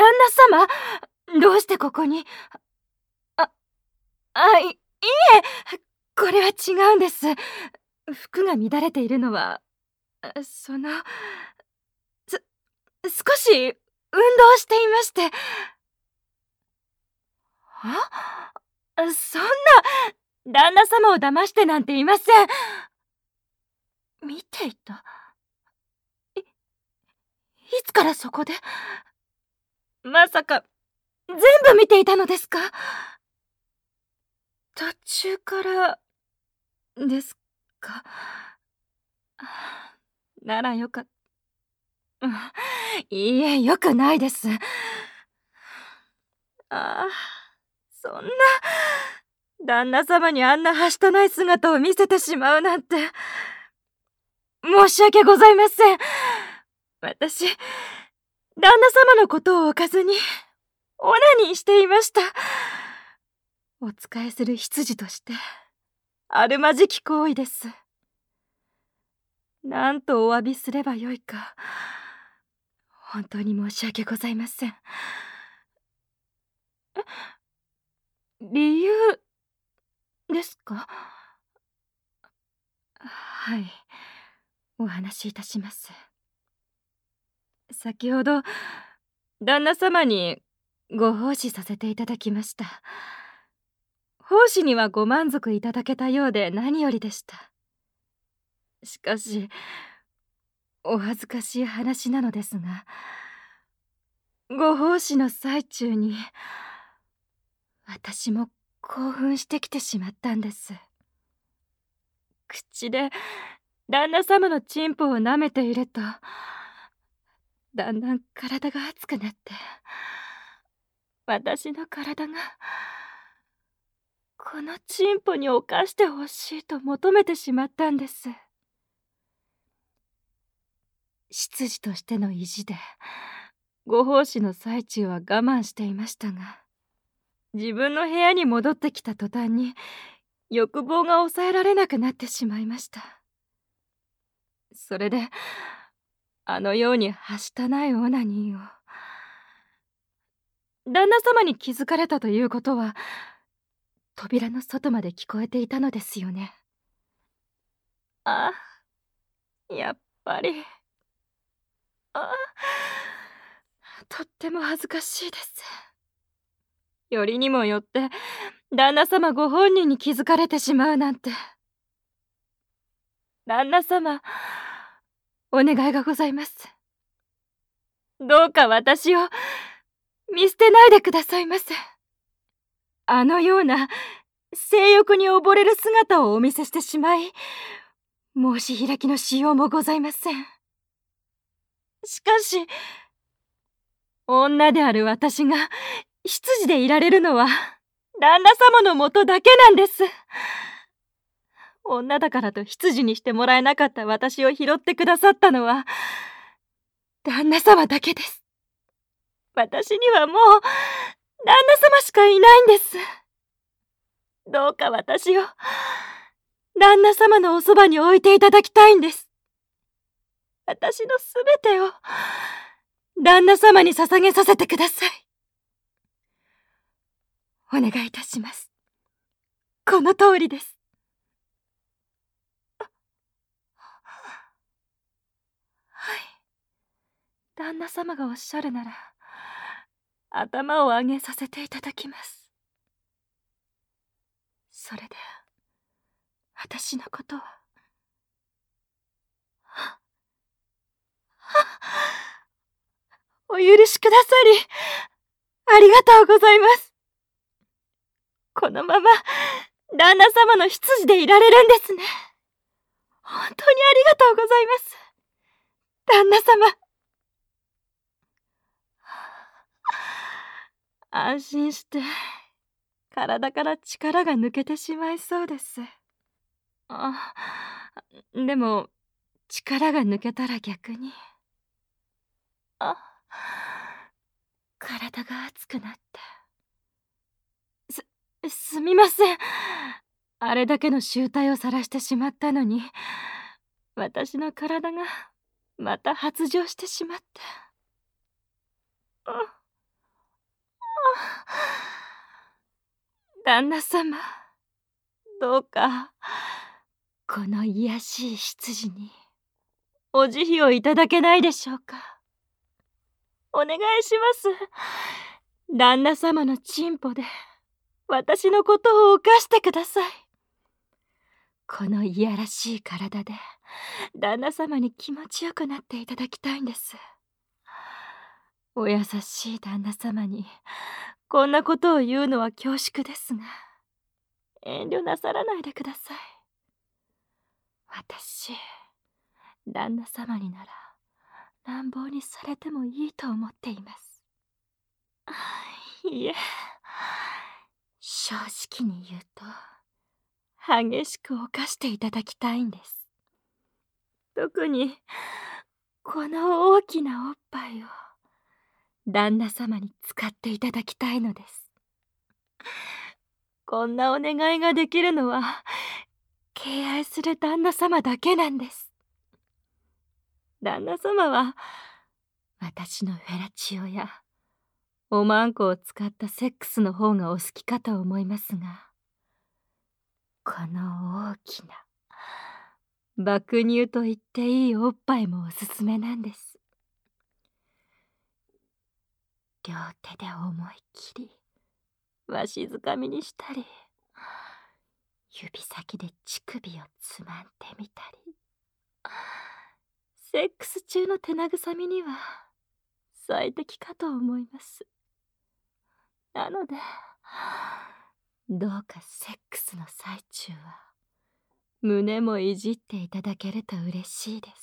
那様、どうしてここに？いえ、これは違うんです。服が乱れているのは、その、少し運動していまして。そんな、旦那様を騙してなんていません。見ていた？いつからそこで？まさか、全部見ていたのですか？途中からですか？ならよかった。いいえ、よくないです。そんな、旦那様にあんなはしたない姿を見せてしまうなんて、申し訳ございません。私、旦那様のことをおかずに、オナニーしていました。お仕えする執事として、あるまじき行為です。なんとお詫びすればよいか。本当に申し訳ございません。理由ですか？はい、お話しいたします。先ほど旦那様にご奉仕させていただきました。奉仕にはご満足いただけたようで何よりでした。しかしお恥ずかしい話なのですが、ご奉仕の最中に私も興奮してきてしまったんです。口で旦那様のチンポを舐めていると、だんだん体が熱くなって、私の体がこのチンポに犯してほしいと求めてしまったんです。執事としての意地でご奉仕の最中は我慢していましたが、自分の部屋に戻ってきた途端に欲望が抑えられなくなってしまいました。それであのようにはしたないオナニーを。旦那様に気づかれたということは、扉の外まで聞こえていたのですよね。やっぱり。とっても恥ずかしいです。よりにもよって旦那様ご本人に気づかれてしまうなんて。旦那様、お願いがございます。どうか私を見捨てないでくださいませ。あのような性欲に溺れる姿をお見せしてしまい、申し開きのしようもございません。しかし女である私が執事でいられるのは旦那様のもとだけなんです。女だからと執事にしてもらえなかった私を拾ってくださったのは旦那様だけです。私にはもう旦那様しかいないんです。どうか私を旦那様のおそばに置いていただきたいんです。私のすべてを旦那様に捧げさせてください。お願いいたします。この通りです。はい。旦那様がおっしゃるなら、頭を上げさせていただきます。それで、私のことは。お許しくださり、ありがとうございます。このまま、旦那様の執事でいられるんですね。本当にありがとうございます。旦那様。安心して、体から力が抜けてしまいそうです。でも、力が抜けたら逆に。体が熱くなって。すみません。あれだけの醜態を晒してしまったのに、私の体がまた発情してしまって。 旦那様、どうかこの卑しい執事にお慈悲をいただけないでしょうか。お願いします。旦那様のチンポで私のことを犯してください。このいやらしい体で旦那様に気持ちよくなっていただきたいんです。お優しい旦那様にこんなことを言うのは恐縮ですが、遠慮なさらないでください。私、旦那様になら乱暴にされてもいいと思っています。いえ、正直に言うと激しく犯していただきたいんです。特にこの大きなおっぱいを旦那様に使っていただきたいのです。こんなお願いができるのは敬愛する旦那様だけなんです。旦那様は私のフェラチオやおまんこを使ったセックスの方がお好きかと思いますが、この大きな爆乳と言っていいおっぱいもおすすめなんです。両手で思い切りわしづかみにしたり、指先で乳首をつまんでみたり、セックス中の手慰みには最適かと思います。なのでどうかセックスの最中は胸もいじっていただけると嬉しいです。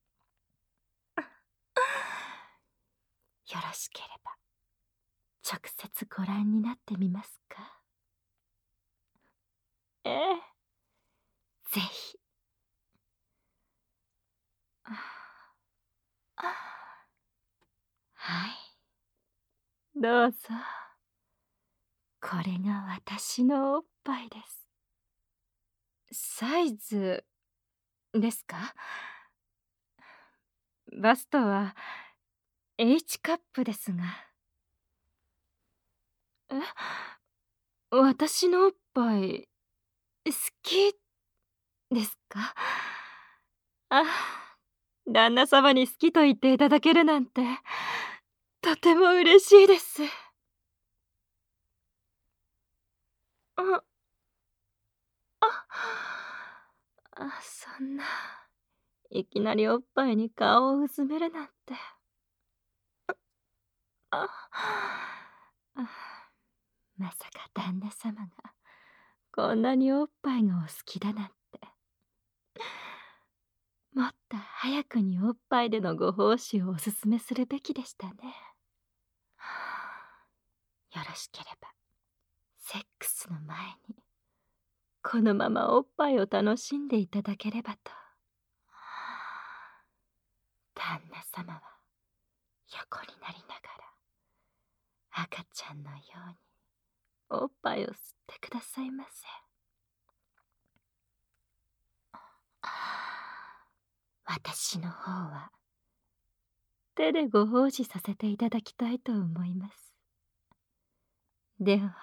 よろしければ直接ご覧になってみますか。ええ、ぜひ。はい、どうぞ。これが私のおっぱいです。サイズですか？バストは H カップですが。え、私のおっぱい好きですか？あ、旦那様に好きと言っていただけるなんてとても嬉しいです。あ、そんな、いきなりおっぱいに顔をうずめるなんて。ああ、まさか旦那様がこんなにおっぱいがお好きだなんて。もっと早くにおっぱいでのご奉仕をおすすめするべきでしたね。よろしければセックスの前にこのままおっぱいを楽しんでいただければと。旦那様は横になりながら赤ちゃんのようにおっぱいを吸ってくださいませ。私の方は手でご奉仕させていただきたいと思います。では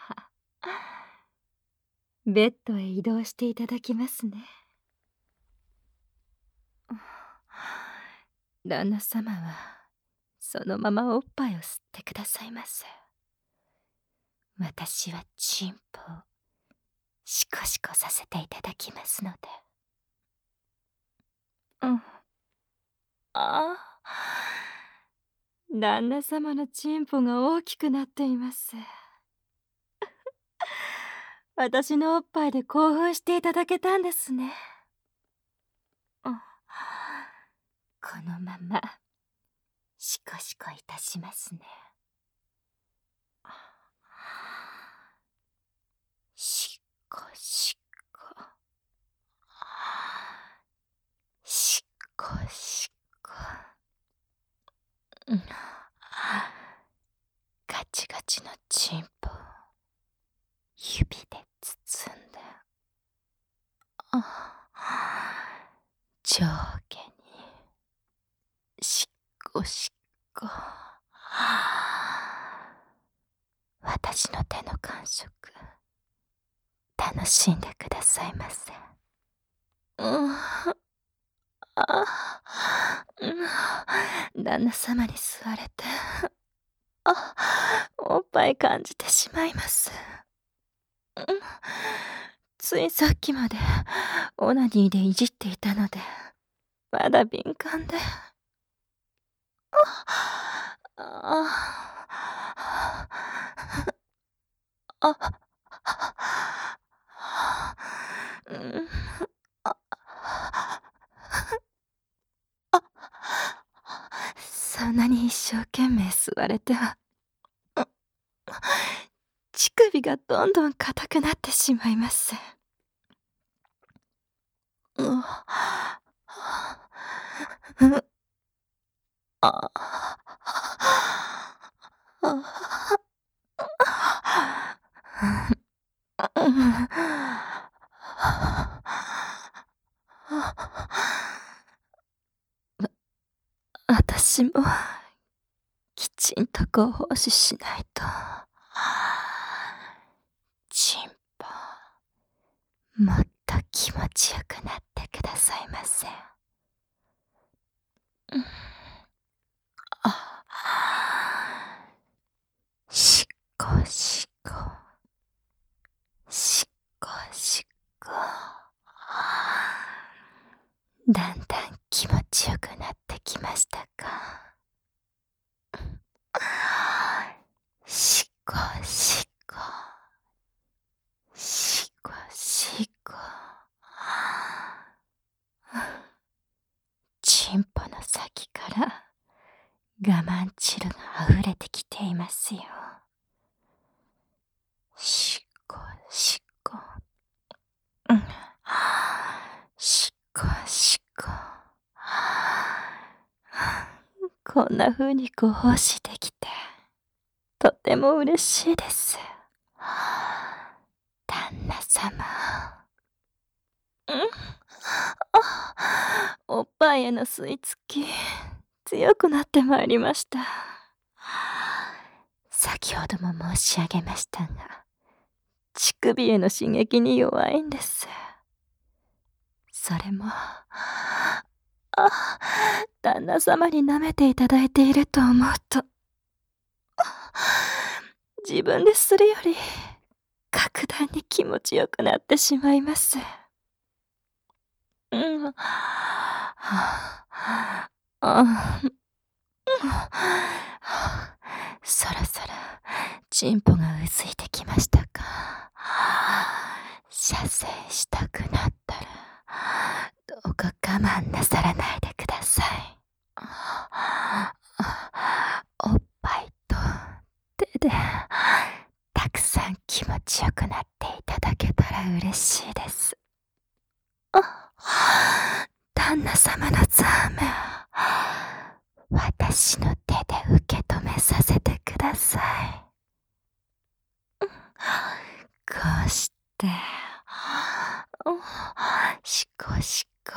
ベッドへ移動していただきますね。旦那様はそのままおっぱいを吸ってくださいませ。私はチンポをシコシコさせていただきますので。あ、旦那様のチンポが大きくなっています。私のおっぱいで興奮していただけたんですね。このままシコシコいたしますね。シコシコ、シコシコ、ガチガチのチンポを指で包んで、上下にシコシコ。私の手の感触楽しんでくださいませ。うん、旦那様に吸われて、おっぱい感じてしまいます。うん、ついさっきまでオナニーでいじっていたので、まだ敏感で。あ、うん、そんなに一生懸命吸われては、乳首がどんどん硬くなってしまいます。うん、私もきちんとご奉仕しないと。チンポ、もっと気持ちよくなってくださいませ。うん、しっこしっこ、しっこしっこ。だんだん気持ちよくなってきましたか？しっこしっこ、しっこしっこ。チンポの先から我慢汁が溢れてきていますよ。しっこしっこ、うん、しっこしっこ。こんな風にご奉仕できて、とても嬉しいです。旦那様。うん、おっぱいへの吸い付き、強くなってまいりました。先ほども申し上げましたが、乳首への刺激に弱いんです。それも、旦那様に舐めていただいていると思うと、自分でするより、格段に気持ちよくなってしまいます。うん。そろそろ、チンポがうずいてきましたか？射精したくなったら、どうか我慢なさらないでください。おっぱいと手で、たくさん気持ちよくなっていただけたら嬉しいです。旦那様のザーメン、私の手で受け止めさせてください。こうして、しこしこ、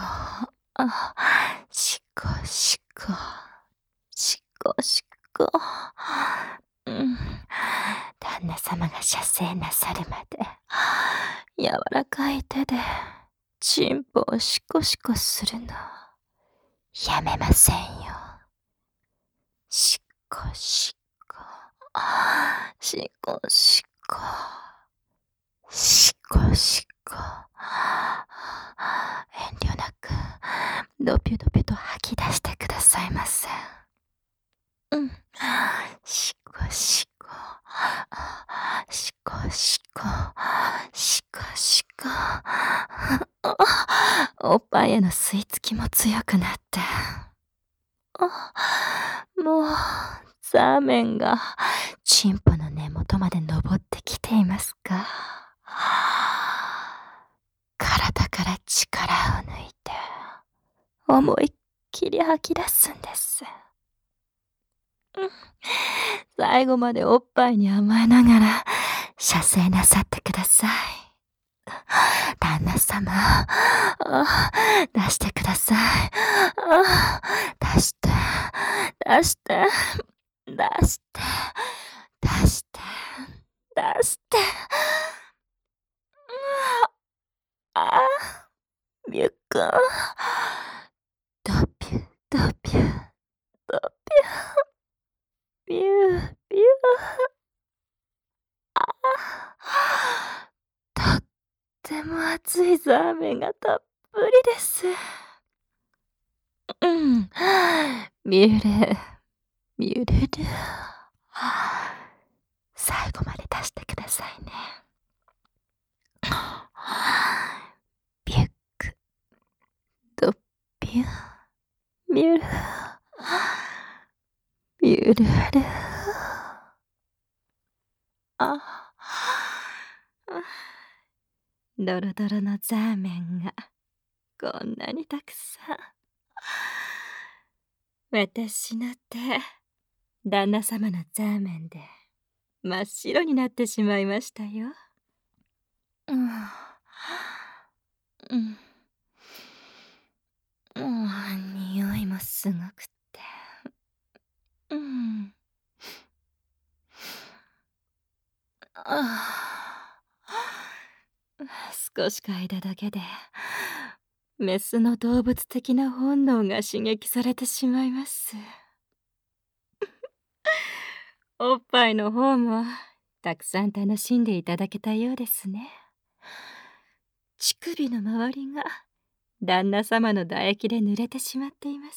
しこしこ、しこしこ。うん、旦那様が射精なさるまで、柔らかい手で、チンポをシコシコするの、やめませんよ。しこしこ、しこしこ、しこしこ。遠慮なく、ドピュドピュと吐き出してくださいませ。うん。しこしこ、しこしこ、しこしこ。おっぱいへの吸い付きも強くなって。もう、ザーメンが、チンポの根元まで登ってきていますか？体から力を抜いて、思いっきり吐き出すんです。最後までおっぱいに甘えながら、射精なさってください。旦那様、出してください。出して、出して、出して、出して、出して。 あー、みゅくん。ドピュ、ドピュ、ドピュ、ビュー、ビュー。とっても熱いザーメンがたっぷりです。うん。ミュレ、ミュレル。最後まで出してくださいね。ビュック、ドピュ、ミュル、ミュルル。あ、ドロドロのザーメンがこんなにたくさん。私の手、旦那様のザーメンで真っ白になってしまいましたよ。うん。うん。匂いもすごくて。うん。ああ。少し嗅いだだけで、メスの動物的な本能が刺激されてしまいます。おっぱいの方もたくさん楽しんでいただけたようですね。乳首の周りが旦那様の唾液で濡れてしまっています。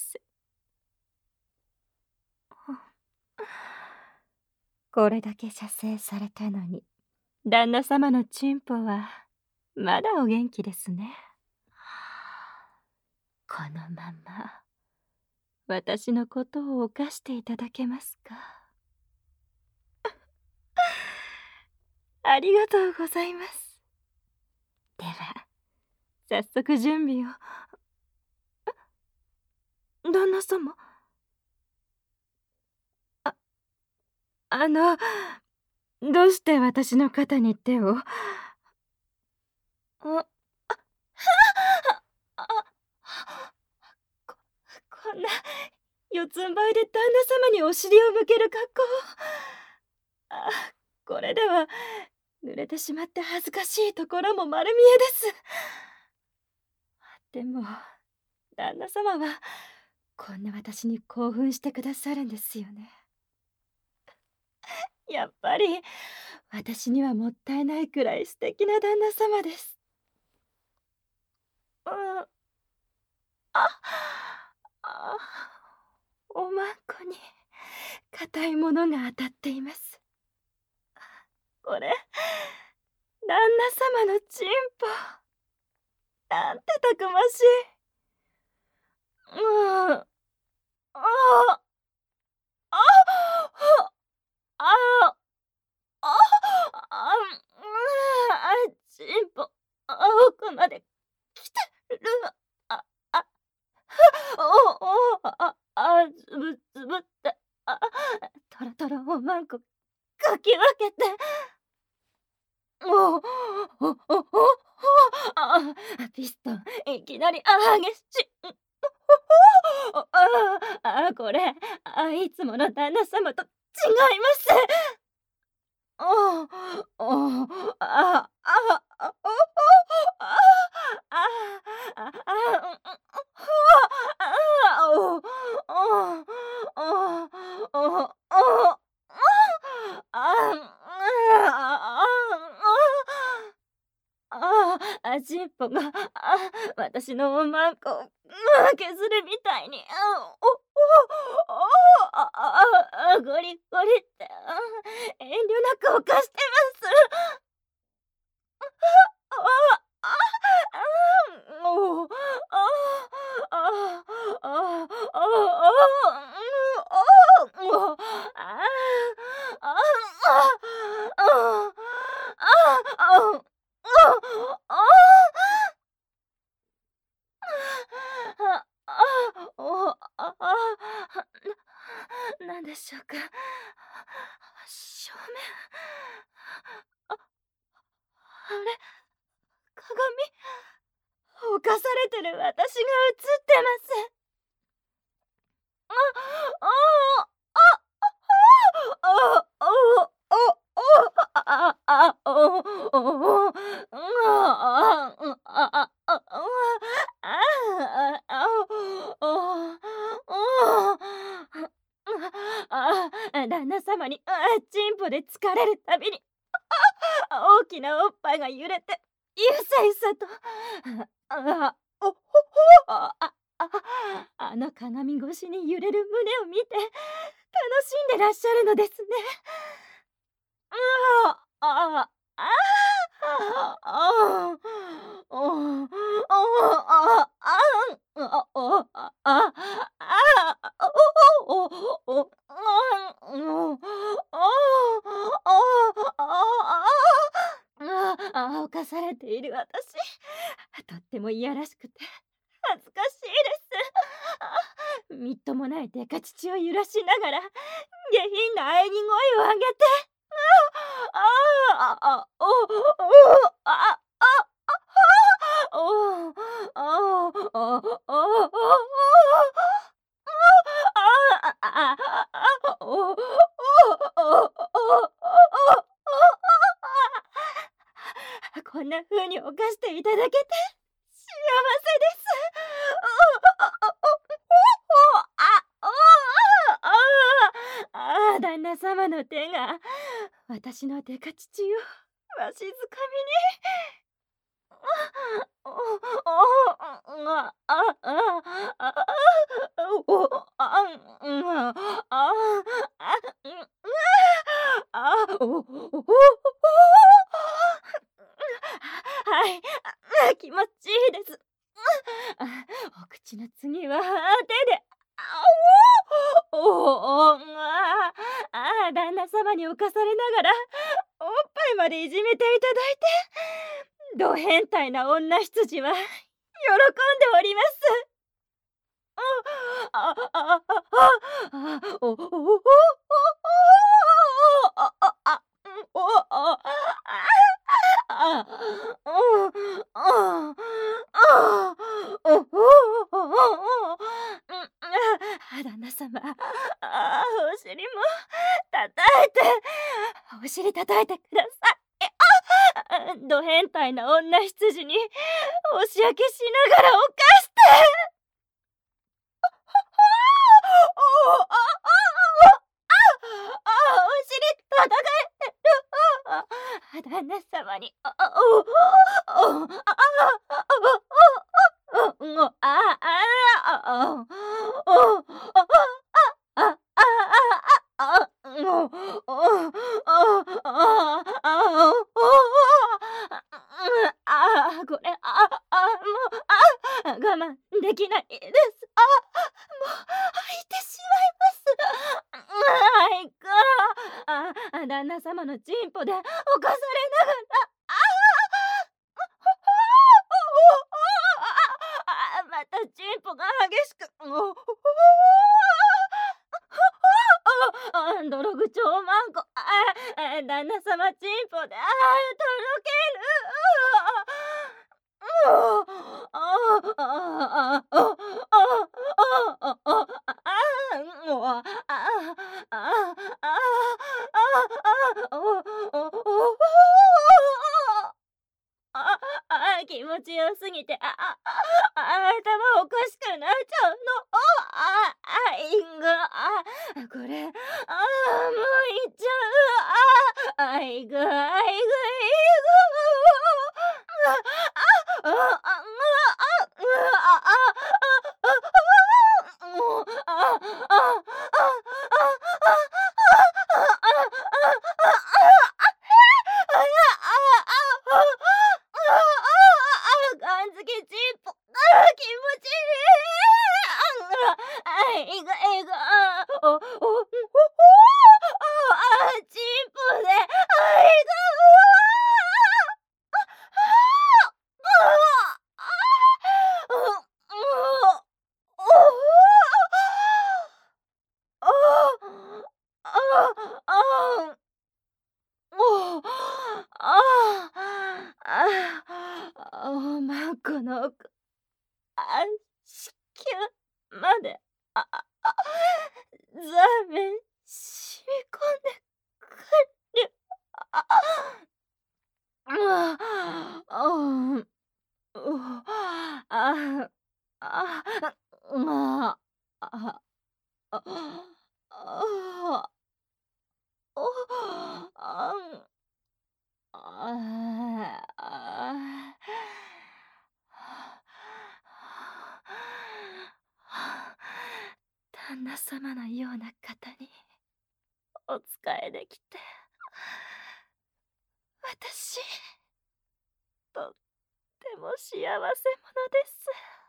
これだけ射精されたのに、旦那様のチンポはまだお元気ですね。このまま私のことを犯していただけますか？ありがとうございます。では早速準備を。旦那様。あの、どうして私の肩に手を。あ、あ、ここんな四つん這いで旦那様にお尻を向ける格好。あ、これでは濡れてしまって恥ずかしいところも丸見えです。でも旦那様はこんな私に興奮してくださるんですよね。やっぱり私にはもったいないくらい素敵な旦那様です。うん。あ、あ、おまんこに硬いものが当たっています。これ旦那様のチンポ。なんてたくましい。うん。ああ、ああ、ああ、チンポ、奥まで来てる。あ、あ、つぶつぶって、トロトロおまんこかき分けて。おお、おおお、あピストンいきなり激しい。これいつもの旦那様と違います。おお、ああ、あ、あ、おお、あ、あ、あ、あ、あ、お、お、お、お、お、チンポが、私のおまんこを、削るみたいに、ゴリゴリって、遠慮なく犯してます。あ、あ、おお、もう、なんでしょうか。正面。あれ、鏡、犯されてる私が映ってます。あ、ああ、あ、おお、お、あ、あ、おお、あ、 旦那様にチンポで疲れるたびに大きなおっぱいが揺れてゆさゆさとおほほあの鏡越しに揺れる胸を見て楽しんでらっしゃるのですね。ああああああ犯されている私、とってもいやらしくて恥ずかしいです。みっともないデカ乳を揺らしながら下品な喘ぎ声を上げて、あああおおあおおこんな風に犯していただけて幸せです。旦那様の手が私のデカ乳をわしづかみに。はい、気持ちいいです。お口の次は手で、旦那様に侵されながらおっぱいまでいじめていただいて、ど変態な女羊は喜んでおります。旦那様、お尻も叩いて、お尻叩いてください。ど変態な女羊に押し焼けしながら犯して。お尻叩かれてる。旦那様にこれもう我慢できないです。もう吐いてしまいます。旦那様のチンポで犯されながら、またチンポが激しく、泥口おまんこ、旦那様チンポでとろける。気持ちよすぎて頭おかしくなっちゃうの。これもういっちゃう。いぐ感づきチンポ、気持ちいい。チンポでまんこの奥、子宮まで、ザーメン染み込んでくる。 あん、ああ、旦那様のような方にお仕えできて、私、とっても幸せ者です。